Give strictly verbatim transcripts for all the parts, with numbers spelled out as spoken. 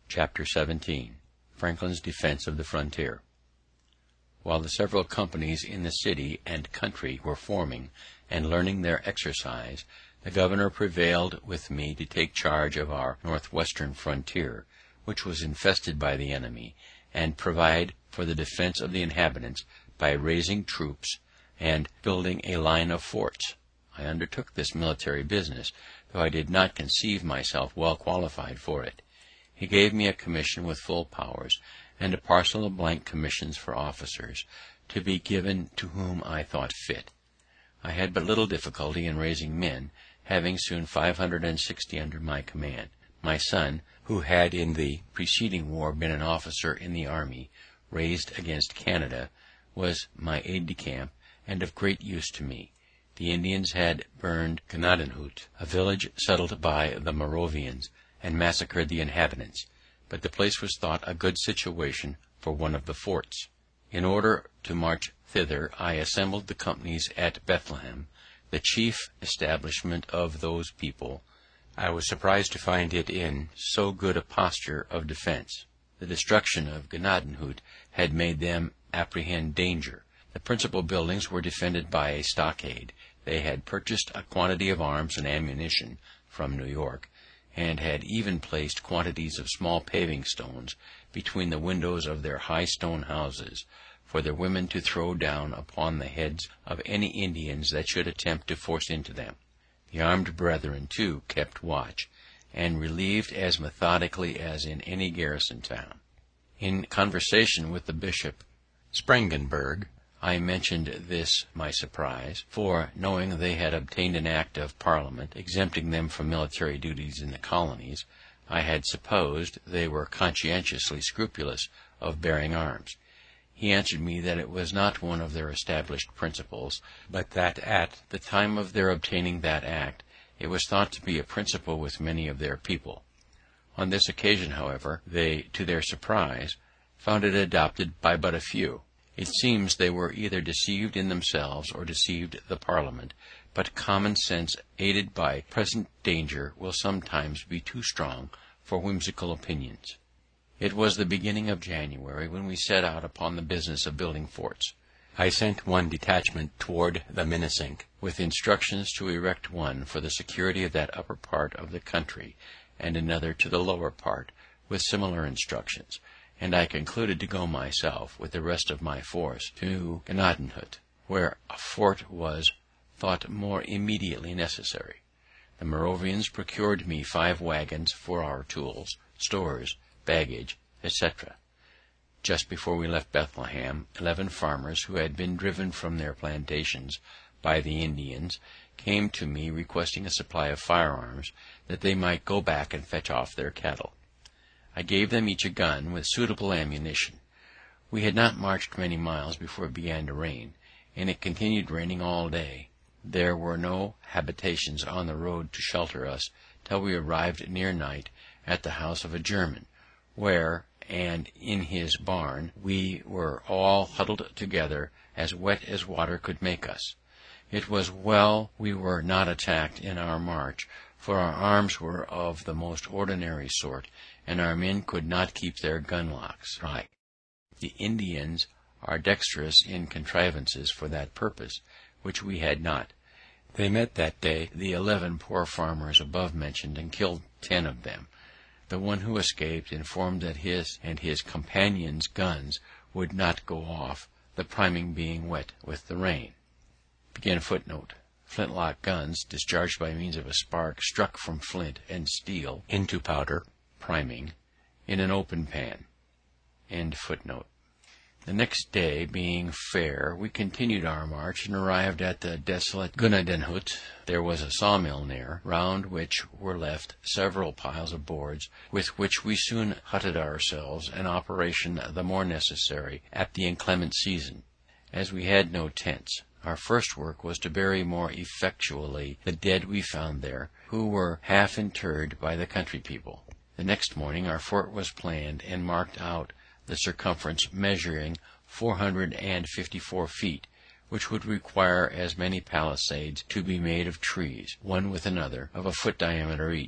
Chapter seventeen. Franklin's Defense of the Frontier. While the several companies in the city and country were forming and learning their exercise, the governor prevailed with me to take charge of our northwestern frontier, which was infested by the enemy, and provide for the defense of the inhabitants by raising troops and building a line of forts. I undertook this military business, though I did not conceive myself well qualified for it. He gave me a commission with full powers, and a parcel of blank commissions for officers, to be given to whom I thought fit. I had but little difficulty in raising men, having soon five hundred and sixty under my command. My son, who had in the preceding war been an officer in the army raised against Canada, was my aide-de-camp, and of great use to me. The Indians had burned Gnadenhut, a village settled by the Moravians, and massacred the inhabitants, but the place was thought a good situation for one of the forts. In order to march thither, I assembled the companies at Bethlehem, the chief establishment of those people. I was surprised to find it in so good a posture of defense. The destruction of Gnadenhut had made them apprehend danger. The principal buildings were defended by a stockade. They had purchased a quantity of arms and ammunition from New York, and had even placed quantities of small paving stones between the windows of their high stone houses, for their women to throw down upon the heads of any Indians that should attempt to force into them. The armed brethren, too, kept watch, and relieved as methodically as in any garrison town. In conversation with the Bishop Spangenberg, I mentioned this my surprise, for, knowing they had obtained an act of Parliament exempting them from military duties in the colonies, I had supposed they were conscientiously scrupulous of bearing arms. He answered me that it was not one of their established principles, but that at the time of their obtaining that act it was thought to be a principle with many of their people. On this occasion, however, they, to their surprise, found it adopted by but a few. It seems they were either deceived in themselves or deceived the Parliament, but common sense, aided by present danger, will sometimes be too strong for whimsical opinions. It was the beginning of January when we set out upon the business of building forts. I sent one detachment toward the Minisink, with instructions to erect one for the security of that upper part of the country, and another to the lower part, with similar instructions, and I concluded to go myself, with the rest of my force, to Gnadenhut, where a fort was thought more immediately necessary. The Moravians procured me five wagons for our tools, stores, baggage, et cetera. Just before we left Bethlehem, eleven farmers, who had been driven from their plantations by the Indians, came to me requesting a supply of firearms, that they might go back and fetch off their cattle. I gave them each a gun with suitable ammunition. We had not marched many miles before it began to rain, and it continued raining all day. There were no habitations on the road to shelter us till we arrived near night at the house of a German, where, and in his barn, we were all huddled together, as wet as water could make us. It was well we were not attacked in our march, for our arms were of the most ordinary sort, and our men could not keep their gun locks right. The Indians are dexterous in contrivances for that purpose, which we had not. They met that day the eleven poor farmers above mentioned, and killed ten of them. The one who escaped informed that his and his companions' guns would not go off, the priming being wet with the rain. Begin footnote. Flintlock guns, discharged by means of a spark struck from flint and steel into powder, priming, in an open pan. End footnote. The next day being fair, we continued our march, and arrived at the desolate Gnadenhut. There was a sawmill near, round which were left several piles of boards, with which we soon hutted ourselves, an operation the more necessary at the inclement season, as we had no tents. Our first work was to bury more effectually the dead we found there, who were half interred by the country people. The next morning our fort was planned, and marked out, the circumference measuring four hundred and fifty-four feet, which would require as many palisades to be made of trees, one with another, of a foot diameter each.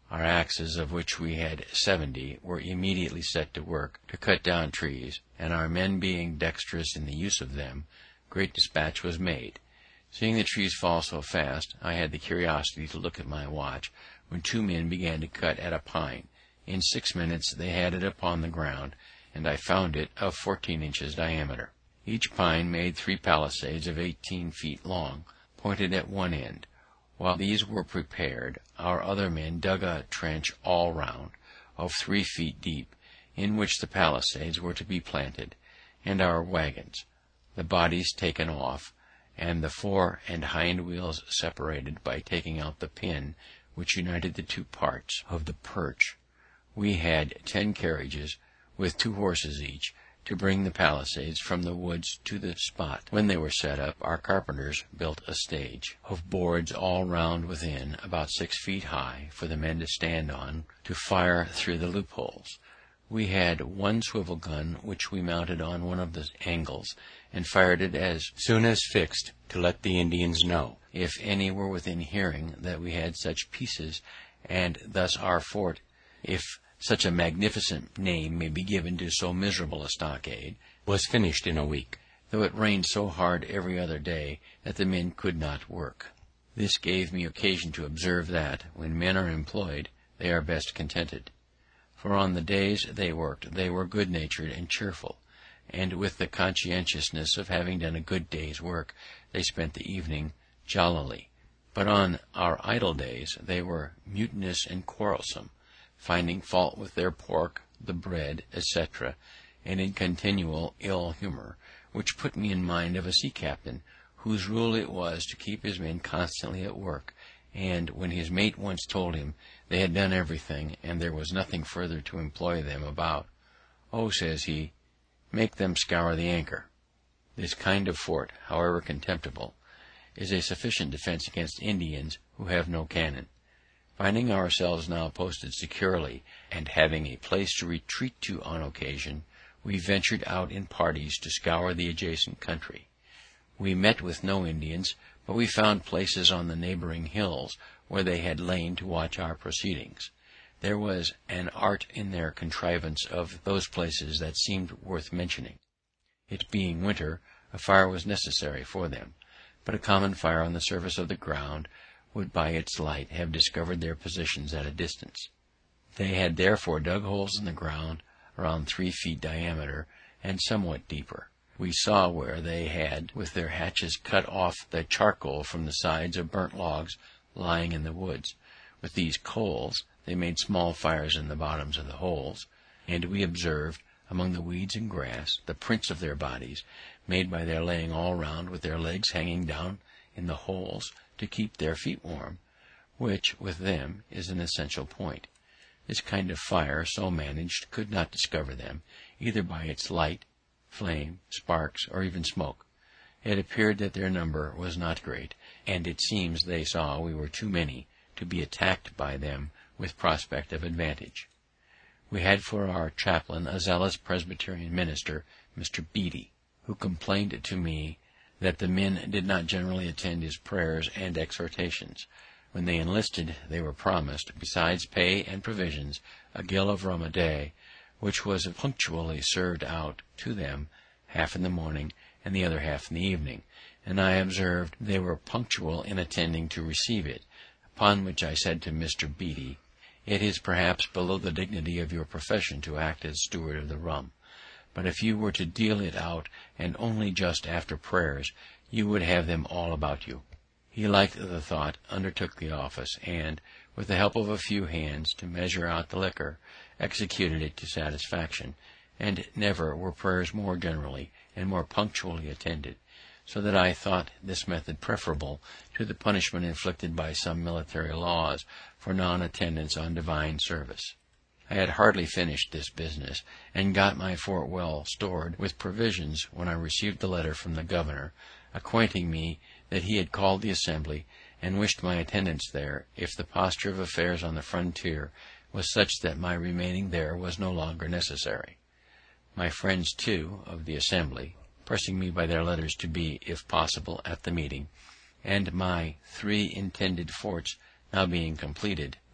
Our axes, of which we had seventy, were immediately set to work to cut down trees, and our men being dexterous in the use of them, great dispatch was made. Seeing the trees fall so fast, I had the curiosity to look at my watch, when two men began to cut at a pine. In six minutes they had it upon the ground, and I found it of fourteen inches diameter. Each pine made three palisades of eighteen feet long, pointed at one end. While these were prepared, our other men dug a trench all round, of three feet deep, in which the palisades were to be planted, and our wagons, the bodies taken off, and the fore and hind wheels separated by taking out the pin which united the two parts of the perch. We had ten carriages, with two horses each, to bring the palisades from the woods to the spot. When they were set up, our carpenters built a stage of boards all round within, about six feet high, for the men to stand on to fire through the loopholes. We had one swivel gun, which we mounted on one of the angles, and fired it as soon as fixed, to let the Indians know, if any were within hearing, that we had such pieces, and thus our fort, if such a magnificent name may be given to so miserable a stockade, was finished in a week, though it rained so hard every other day that the men could not work. This gave me occasion to observe that, when men are employed, they are best contented; for on the days they worked they were good-natured and cheerful, and with the conscientiousness of having done a good day's work they spent the evening jollily; but on our idle days they were mutinous and quarrelsome, finding fault with their pork, the bread, etc., and in continual ill humour, which put me in mind of a sea captain, whose rule it was to keep his men constantly at work, and when his mate once told him they had done everything, and there was nothing further to employ them about, "Oh," says he, "make them scour the anchor." This kind of fort, however contemptible, is a sufficient defense against Indians who have no cannon. Finding ourselves now posted securely, and having a place to retreat to on occasion, we ventured out in parties to scour the adjacent country. We met with no Indians, but we found places on the neighbouring hills where they had lain to watch our proceedings. There was an art in their contrivance of those places that seemed worth mentioning. It being winter, a fire was necessary for them, but a common fire on the surface of the ground would by its light have discovered their positions at a distance. They had therefore dug holes in the ground around three feet diameter, and somewhat deeper. We saw where they had with their hatchets cut off the charcoal from the sides of burnt logs lying in the woods. With these coals they made small fires in the bottoms of the holes, and we observed, among the weeds and grass, the prints of their bodies, made by their laying all round with their legs hanging down in the holes to keep their feet warm, which, with them, is an essential point. This kind of fire, so managed, could not discover them, either by its light, flame, sparks, or even smoke. It appeared that their number was not great, and it seems they saw we were too many to be attacked by them with prospect of advantage. We had for our chaplain a zealous Presbyterian minister, Mister Beatty, who complained to me that the men did not generally attend his prayers and exhortations. When they enlisted, they were promised, besides pay and provisions, a gill of rum a day, which was punctually served out to them, half in the morning and the other half in the evening, and I observed they were punctual in attending to receive it, upon which I said to Mister Beatty, "It is perhaps below the dignity of your profession to act as steward of the rum, but if you were to deal it out, and only just after prayers, you would have them all about you." He liked the thought, undertook the office, and, with the help of a few hands to measure out the liquor, executed it to satisfaction, and never were prayers more generally and more punctually attended, so that I thought this method preferable to the punishment inflicted by some military laws for non-attendance on divine service. I had hardly finished this business, and got my fort well stored with provisions, when I received the letter from the governor, acquainting me that he had called the assembly, and wished my attendance there, if the posture of affairs on the frontier was such that my remaining there was no longer necessary. My friends, too, of the assembly, pressing me by their letters to be, if possible, at the meeting, and my three intended forts now being completed,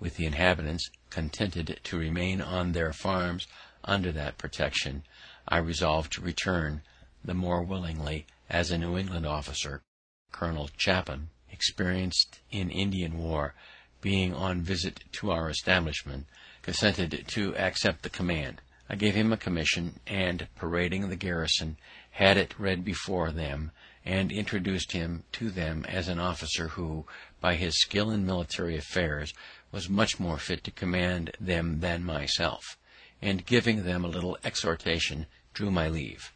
with the inhabitants contented to remain on their farms under that protection, I resolved to return the more willingly, as a New England officer, Colonel Chapin, experienced in Indian war, being on visit to our establishment, consented to accept the command. I gave him a commission, and, parading the garrison, had it read before them, and introduced him to them as an officer who, by his skill in military affairs, was much more fit to command them than myself, and, giving them a little exhortation, drew my leave.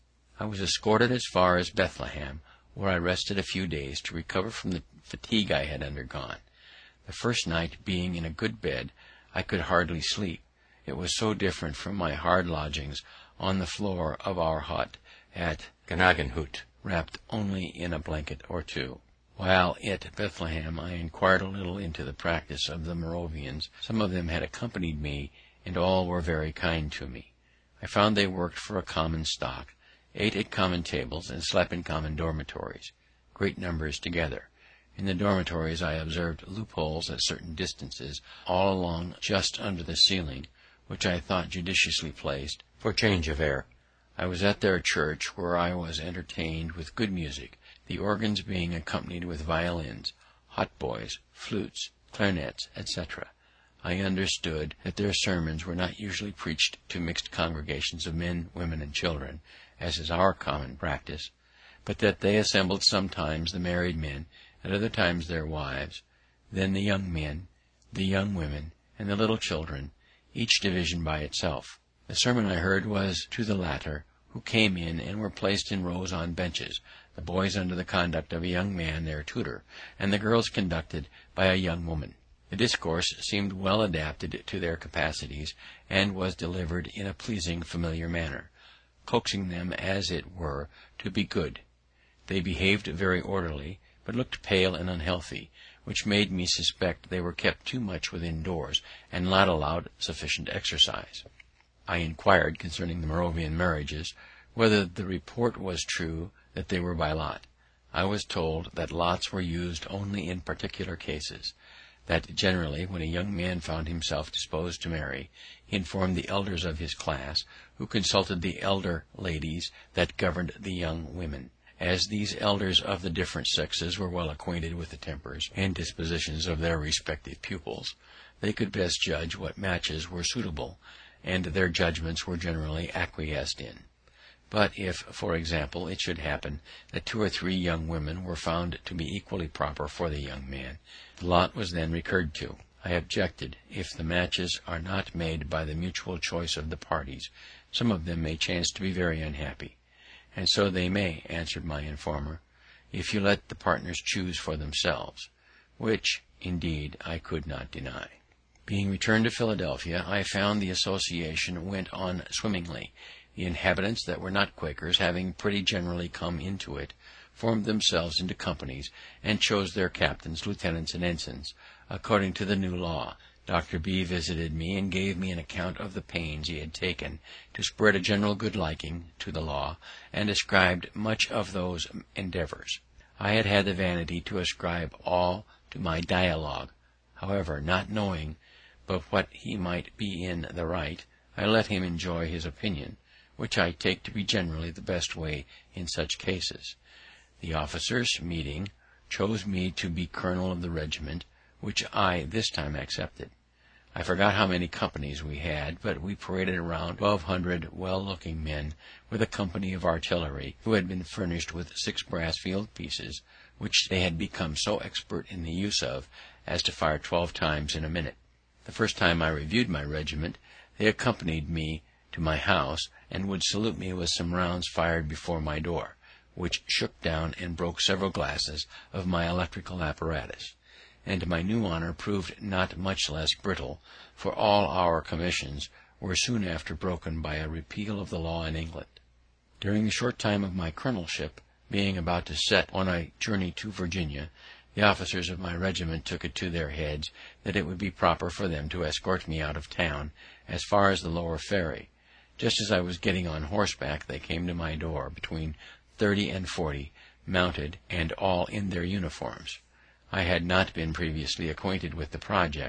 I was escorted as far as Bethlehem, where I rested a few days to recover from the fatigue I had undergone. The first night, being in a good bed, I could hardly sleep. It was so different from my hard lodgings on the floor of our hut at Gnadenhut, wrapped only in a blanket or two. While at Bethlehem, I inquired a little into the practice of the Moravians. Some of them had accompanied me, and all were very kind to me. I found they worked for a common stock, ate at common tables, and slept in common dormitories, great numbers together. In the dormitories I observed loopholes at certain distances all along just under the ceiling, which I thought judiciously placed for change of air. I was at their church, where I was entertained with good music, the organs being accompanied with violins, hautboys, flutes, clarinets, et cetera. I understood that their sermons were not usually preached to mixed congregations of men, women, and children, as is our common practice, but that they assembled sometimes the married men, at other times their wives, then the young men, the young women, and the little children, each division by itself. The sermon I heard was to the latter, who came in and were placed in rows on benches, the boys under the conduct of a young man, their tutor, and the girls conducted by a young woman. The discourse seemed well adapted to their capacities, and was delivered in a pleasing, familiar manner, coaxing them, as it were, to be good. They behaved very orderly, but looked pale and unhealthy, which made me suspect they were kept too much within doors, and not allowed sufficient exercise. I inquired concerning the Moravian marriages, whether the report was true that they were by lot. I was told that lots were used only in particular cases, that generally, when a young man found himself disposed to marry, he informed the elders of his class, who consulted the elder ladies that governed the young women. As these elders of the different sexes were well acquainted with the tempers and dispositions of their respective pupils, they could best judge what matches were suitable, and their judgments were generally acquiesced in. But if, for example, it should happen that two or three young women were found to be equally proper for the young man, the lot was then recurred to. I objected, if the matches are not made by the mutual choice of the parties, some of them may chance to be very unhappy. And so they may, answered my informer, if you let the partners choose for themselves, which, indeed, I could not deny. Being returned to Philadelphia, I found the association went on swimmingly. The inhabitants that were not Quakers, having pretty generally come into it, formed themselves into companies, and chose their captains, lieutenants, and ensigns, according to the new law. Doctor B visited me, and gave me an account of the pains he had taken to spread a general good liking to the law, and ascribed much of those endeavours. I had had the vanity to ascribe all to my dialogue. However, not knowing but what he might be in the right, I let him enjoy his opinion, which I take to be generally the best way in such cases. The officers, meeting, chose me to be colonel of the regiment, which I this time accepted. I forgot how many companies we had, but we paraded around twelve hundred well-looking men, with a company of artillery, who had been furnished with six brass field pieces, which they had become so expert in the use of as to fire twelve times in a minute. The first time I reviewed my regiment, they accompanied me to my house, and would salute me with some rounds fired before my door, which shook down and broke several glasses of my electrical apparatus. And my new honour proved not much less brittle, for all our commissions were soon after broken by a repeal of the law in England. During the short time of my colonelship, being about to set on a journey to Virginia, the officers of my regiment took it to their heads that it would be proper for them to escort me out of town as far as the lower ferry. Just as I was getting on horseback, they came to my door, between thirty and forty, mounted, and all in their uniforms. I had not been previously acquainted with the project,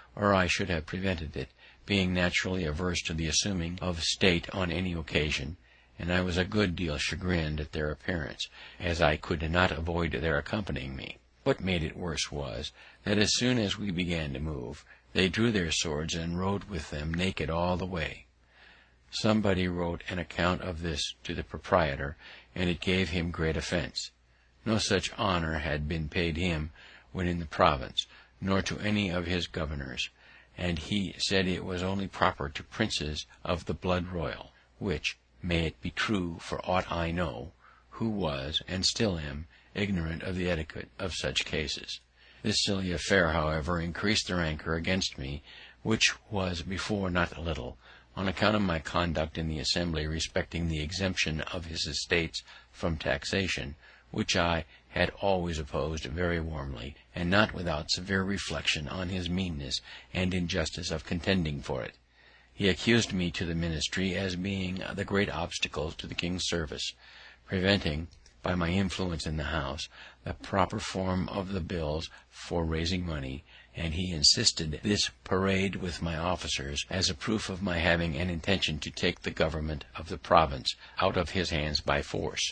or I should have prevented it, being naturally averse to the assuming of state on any occasion, and I was a good deal chagrined at their appearance, as I could not avoid their accompanying me. What made it worse was, that as soon as we began to move, they drew their swords and rode with them naked all the way. Somebody wrote an account of this to the proprietor, and it gave him great offence. No such honour had been paid him when in the province, nor to any of his governors, and he said it was only proper to princes of the blood royal, which, may it be true for aught I know, who was, and still am, ignorant of the etiquette of such cases. This silly affair, however, increased their rancour against me, which was before not a little, on account of my conduct in the Assembly respecting the exemption of his estates from taxation, which I had always opposed very warmly, and not without severe reflection on his meanness and injustice of contending for it. He accused me to the ministry as being the great obstacle to the king's service, preventing, by my influence in the House, the proper form of the bills for raising money, and he insisted this parade with my officers as a proof of my having an intention to take the government of the province out of his hands by force.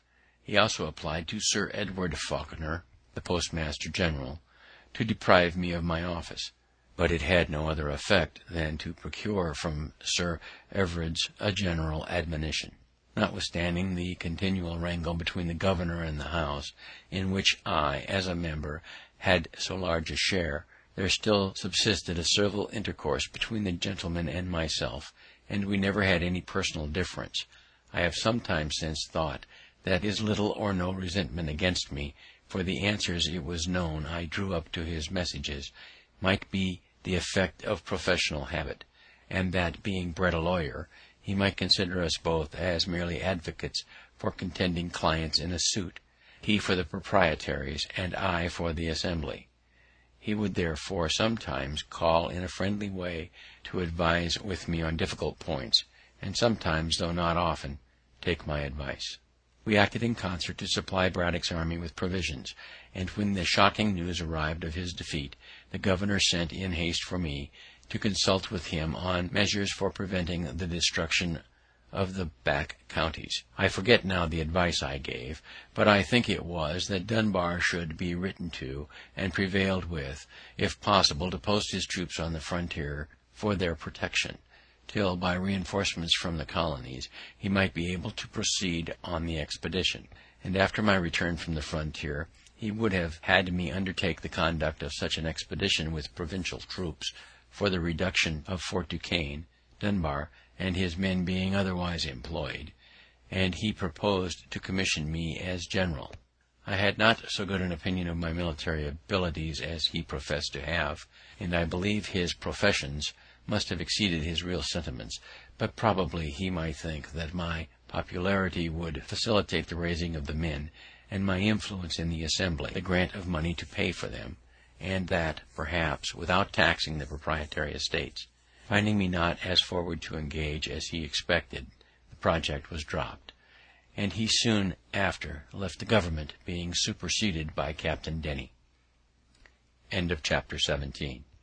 He also applied to Sir Edward Falconer, the postmaster general, to deprive me of my office, but it had no other effect than to procure from Sir Everard's a general admonition. Notwithstanding the continual wrangle between the governor and the House, in which I, as a member, had so large a share, there still subsisted a civil intercourse between the gentlemen and myself, and we never had any personal difference. I have sometimes since thought that his little or no resentment against me for the answers it was known I drew up to his messages might be the effect of professional habit, and that, being bred a lawyer, he might consider us both as merely advocates for contending clients in a suit, he for the proprietaries, and I for the Assembly. He would therefore sometimes call in a friendly way to advise with me on difficult points, and sometimes, though not often, take my advice. We acted in concert to supply Braddock's army with provisions, and when the shocking news arrived of his defeat, the governor sent in haste for me to consult with him on measures for preventing the destruction of the back counties. I forget now the advice I gave, but I think it was that Dunbar should be written to and prevailed with, if possible, to post his troops on the frontier for their protection, till, by reinforcements from the colonies, he might be able to proceed on the expedition; and after my return from the frontier, he would have had me undertake the conduct of such an expedition with provincial troops for the reduction of Fort Duquesne, Dunbar and his men being otherwise employed, and he proposed to commission me as general. I had not so good an opinion of my military abilities as he professed to have, and I believe his professions must have exceeded his real sentiments, but probably he might think that my popularity would facilitate the raising of the men, and my influence in the Assembly the grant of money to pay for them, and that, perhaps, without taxing the proprietary estates. Finding me not as forward to engage as he expected, the project was dropped, and he soon after left the government, being superseded by Captain Denny. End of chapter seventeen.